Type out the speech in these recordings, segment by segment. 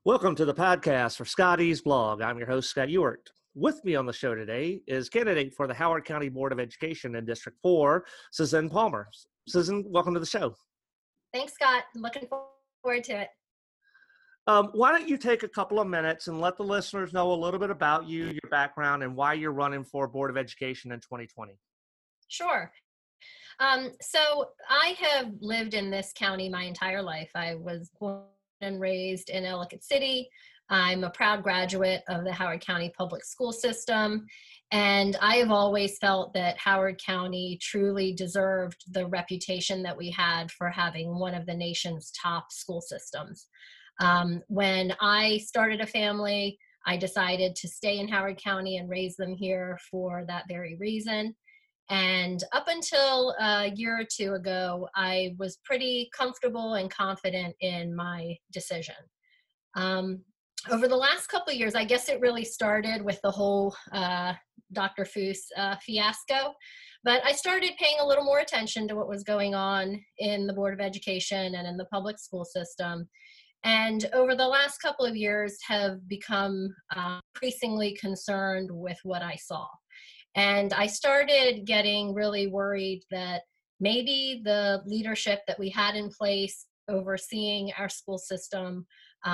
Welcome to the podcast for Scotty's blog. I'm your host, Scott Ewart. With me on the show today is candidate for the Howard County Board of Education in District 4, Susan Palmer. Susan, welcome to the show. Thanks, Scott. I'm looking forward to it. Why don't you take a couple of minutes and let the listeners know a little bit about you, your background, and why you're running for Board of Education in 2020? Sure. So I have lived in this county my entire life. I was born and raised in Ellicott City. I'm a proud graduate of the Howard County Public School System, and I have always felt that Howard County truly deserved the reputation that we had for having one of the nation's top school systems. When I started a family, I decided to stay in Howard County and raise them here for that very reason. And up until a year or two ago, I was pretty comfortable and confident in my decision. Over the last couple of years, I guess it really started with the whole Dr. Foose fiasco, but I started paying a little more attention to what was going on in the Board of Education and in the public school system. And over the last couple of years have become increasingly concerned with what I saw. And I started getting really worried that maybe the leadership that we had in place overseeing our school system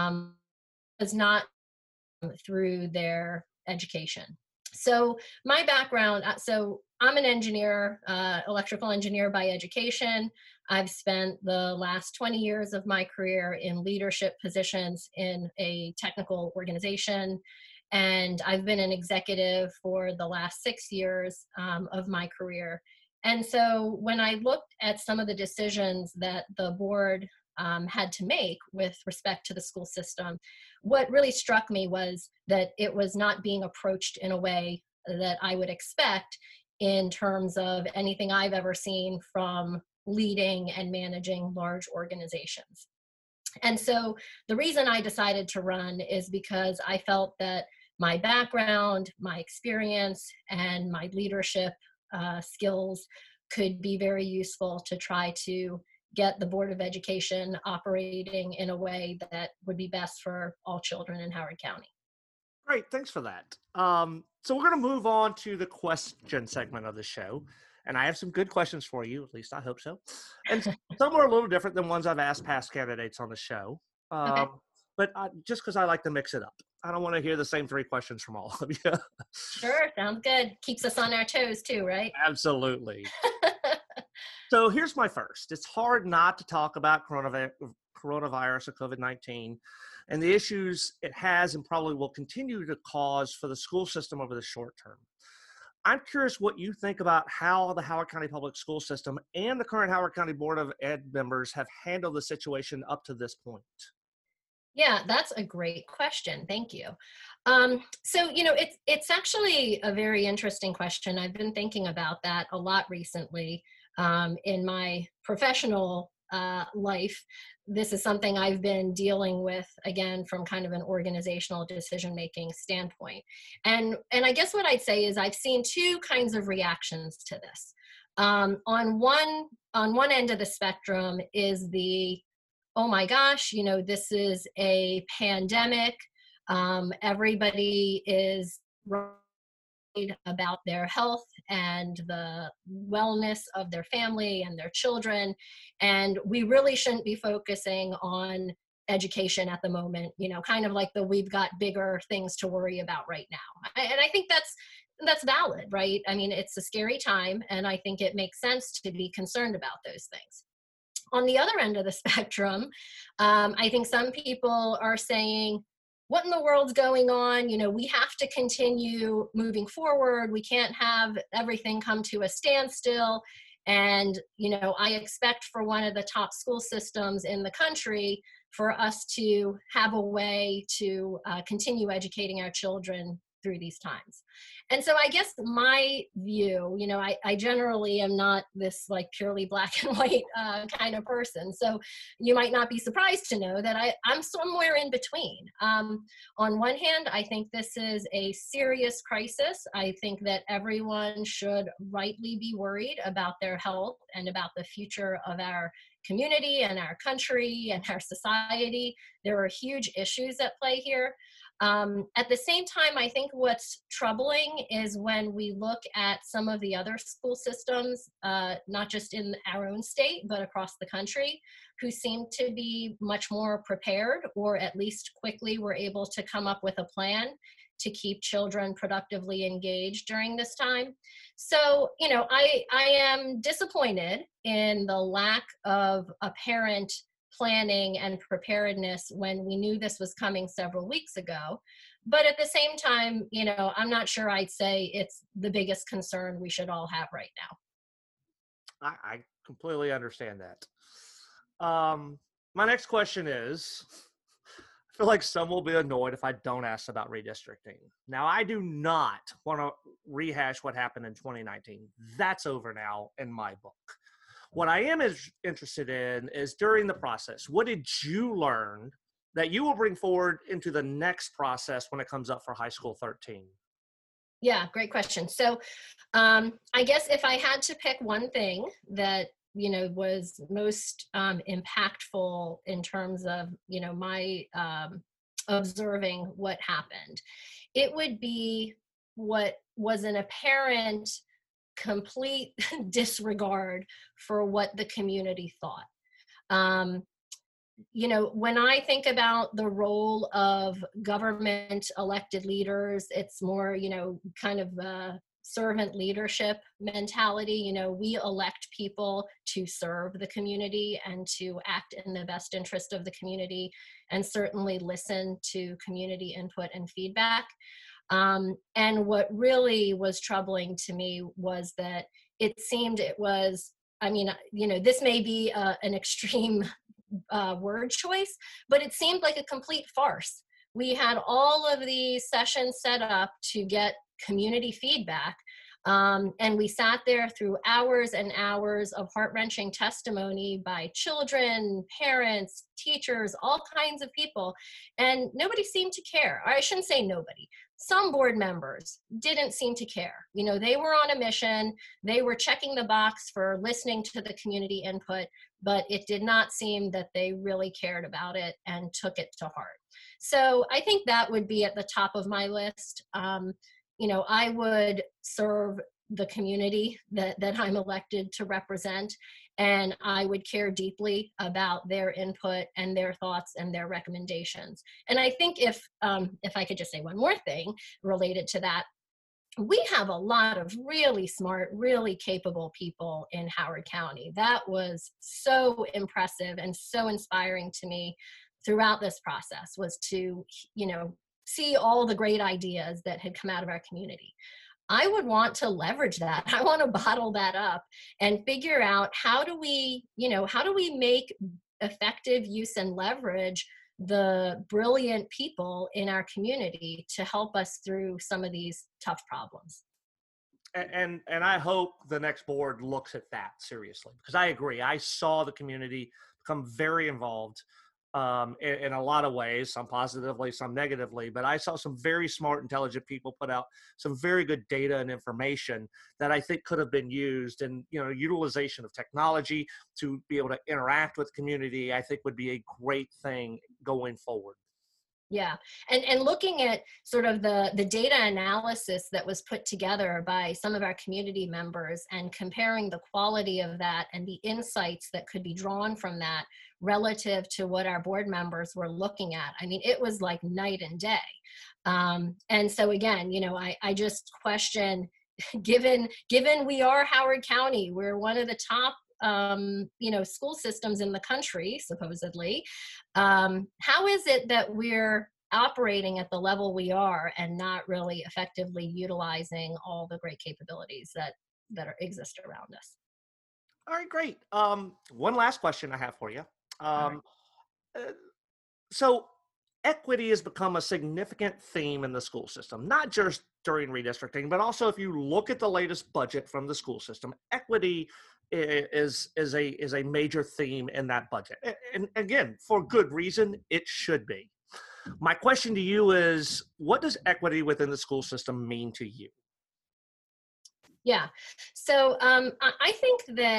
was not through their education. So my background, so I'm an engineer, electrical engineer by education. I've spent the last 20 years of my career in leadership positions in a technical organization. And I've been an executive for the last 6 years of my career. And so when I looked at some of the decisions that the board had to make with respect to the school system, what really struck me was that it was not being approached in a way that I would expect in terms of anything I've ever seen from leading and managing large organizations. And so the reason I decided to run is because I felt that my background, my experience, and my leadership skills could be very useful to try to get the Board of Education operating in a way that would be best for all children in Howard County. Great, thanks for that. So we're going to move on to the question segment of the show. And I have some good questions for you, at least I hope so. And some are a little different than ones I've asked past candidates on the show. Okay. But just because I like to mix it up. I don't want to hear the same 3 questions from all of you. Sure, sounds good. Keeps us on our toes too, right? Absolutely. So here's my first. It's hard not to talk about coronavirus or COVID-19 and the issues it has and probably will continue to cause for the school system over the short term. I'm curious what you think about how the Howard County Public School System and the current Howard County Board of Ed members have handled the situation up to this point. Yeah, that's a great question. Thank you. So, it's actually a very interesting question. I've been thinking about that a lot recently in my professional life. This is something I've been dealing with, again, from kind of an organizational decision-making standpoint. And I guess what I'd say is I've seen 2 kinds of reactions to this. On one end of the spectrum is the, oh my gosh, this is a pandemic. Everybody is worried about their health and the wellness of their family and their children. And we really shouldn't be focusing on education at the moment, kind of like we've got bigger things to worry about right now. And I think that's valid, right? I mean, it's a scary time, and I think it makes sense to be concerned about those things. On the other end of the spectrum, I think some people are saying, what in the world's going on? We have to continue moving forward. We can't have everything come to a standstill. And, I expect for one of the top school systems in the country for us to have a way to continue educating our children through these times. And so I guess my view, I generally am not this purely black and white kind of person. So you might not be surprised to know that I'm somewhere in between. On one hand, I think this is a serious crisis. I think that everyone should rightly be worried about their health and about the future of our community and our country and our society. There are huge issues at play here. At the same time, I think what's troubling is when we look at some of the other school systems, not just in our own state, but across the country, who seem to be much more prepared, or at least quickly were able to come up with a plan to keep children productively engaged during this time. So, I am disappointed in the lack of apparent planning and preparedness when we knew this was coming several weeks ago. But at the same time, I'm not sure I'd say it's the biggest concern we should all have right now. I completely understand that. My next question is, I feel like some will be annoyed if I don't ask about redistricting. Now, I do not want to rehash what happened in 2019. That's over now in my book. What I am interested in is during the process, what did you learn that you will bring forward into the next process when it comes up for High School 13? Yeah, great question. So I guess if I had to pick one thing that, was most impactful in terms of, my observing what happened, it would be what was an apparent complete disregard for what the community thought. When I think about the role of government elected leaders, it's more, kind of a servant leadership mentality. We elect people to serve the community and to act in the best interest of the community, and certainly listen to community input and feedback. And what really was troubling to me was that it seemed it was, this may be an extreme word choice, but it seemed like a complete farce. We had all of these sessions set up to get community feedback. And we sat there through hours and hours of heart-wrenching testimony by children, parents, teachers, all kinds of people. And nobody seemed to care. Or I shouldn't say nobody. Some board members didn't seem to care. They were on a mission. They were checking the box for listening to the community input, but it did not seem that they really cared about it and took it to heart. So I think that would be at the top of my list. I would serve the community that I'm elected to represent, and I would care deeply about their input and their thoughts and their recommendations. And I think if I could just say one more thing related to that, we have a lot of really smart, really capable people in Howard County. That was so impressive and so inspiring to me throughout this process, was to, see all the great ideas that had come out of our community. I would want to leverage that. I want to bottle that up and figure out how do we make effective use and leverage the brilliant people in our community to help us through some of these tough problems. And I hope the next board looks at that seriously, because I agree. I saw the community become very involved in a lot of ways, some positively, some negatively, but I saw some very smart, intelligent people put out some very good data and information that I think could have been used, and utilization of technology to be able to interact with the community, I think would be a great thing going forward. Yeah. And looking at sort of the data analysis that was put together by some of our community members and comparing the quality of that and the insights that could be drawn from that relative to what our board members were looking at, it was like night and day. And so again, I just question, given we are Howard County, we're one of the top school systems in the country, supposedly. How is it that we're operating at the level we are and not really effectively utilizing all the great capabilities that exist around us? All right, great. One last question I have for you. So equity has become a significant theme in the school system, not just during redistricting, but also if you look at the latest budget from the school system, equity is a major theme in that budget. And again, for good reason, it should be. My question to you is, what does equity within the school system mean to you? Yeah. So I think that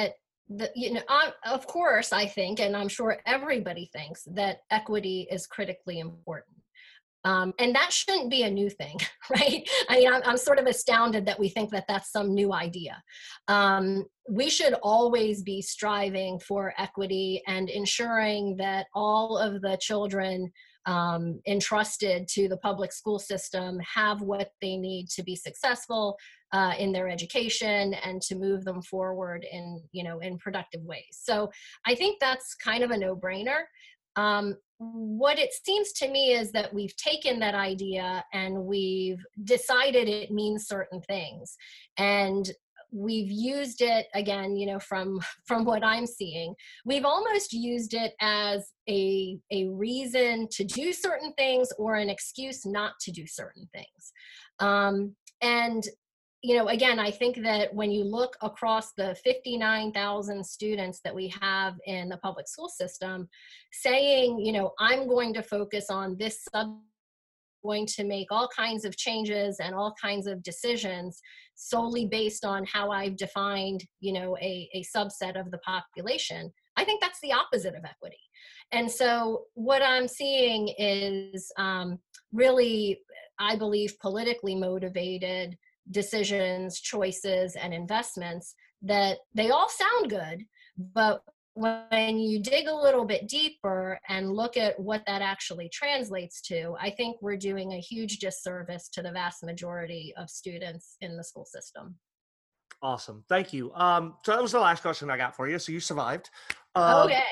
of course, I think, and I'm sure everybody thinks that equity is critically important. And that shouldn't be a new thing, right? I mean, I'm sort of astounded that we think that that's some new idea. We should always be striving for equity and ensuring that all of the children entrusted to the public school system have what they need to be successful in their education and to move them forward in productive ways. So I think that's kind of a no-brainer. What it seems to me is that we've taken that idea and we've decided it means certain things, and we've used it again, from what I'm seeing, we've almost used it as a reason to do certain things or an excuse not to do certain things. And again, I think that when you look across the 59,000 students that we have in the public school system, saying, I'm going to focus on this subject, going to make all kinds of changes and all kinds of decisions solely based on how I've defined, a subset of the population, I think that's the opposite of equity. And so what I'm seeing is really, I believe, politically motivated decisions, choices, and investments that they all sound good, but when you dig a little bit deeper and look at what that actually translates to, I think we're doing a huge disservice to the vast majority of students in the school system. Awesome. Thank you. So that was the last question I got for you. So you survived. Okay.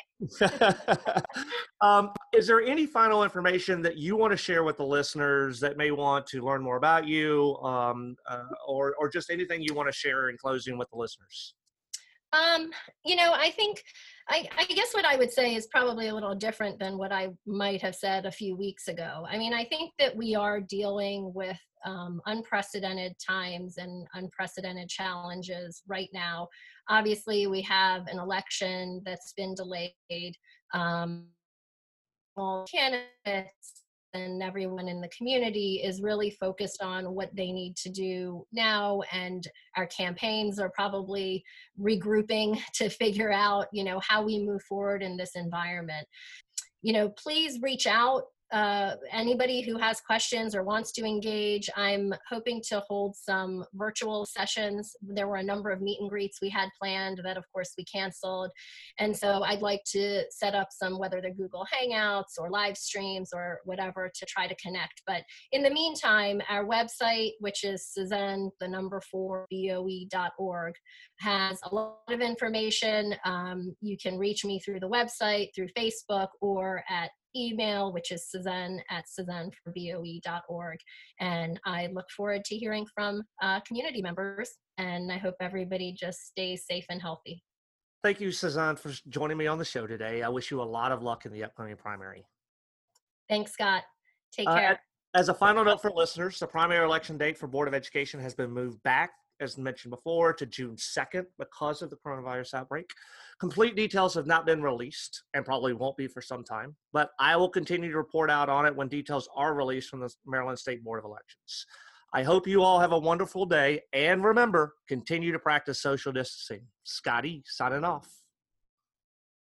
Is there any final information that you want to share with the listeners that may want to learn more about you, or just anything you want to share in closing with the listeners? I think, I guess what I would say is probably a little different than what I might have said a few weeks ago. I mean, I think that we are dealing with unprecedented times and unprecedented challenges right now. Obviously, we have an election that's been delayed. All candidates and everyone in the community is really focused on what they need to do now, and our campaigns are probably regrouping to figure out how we move forward in this environment. Please reach out. Anybody who has questions or wants to engage, I'm hoping to hold some virtual sessions. There were a number of meet and greets we had planned that, of course, we canceled. And so I'd like to set up some, whether they're Google Hangouts or live streams or whatever, to try to connect. But in the meantime, our website, which is Suzanne4BOE.org, has a lot of information. You can reach me through the website, through Facebook, or at email, which is Suzanne@Suzanne4BOE.org. And I look forward to hearing from community members, and I hope everybody just stays safe and healthy. Thank you, Suzanne, for joining me on the show today. I wish you a lot of luck in the upcoming primary. Thanks, Scott. Take care. As a final note for listeners, the primary election date for Board of Education has been moved back, as mentioned before, to June 2nd because of the coronavirus outbreak. Complete details have not been released and probably won't be for some time, but I will continue to report out on it when details are released from the Maryland State Board of Elections. I hope you all have a wonderful day, and remember, continue to practice social distancing. Scotty, signing off.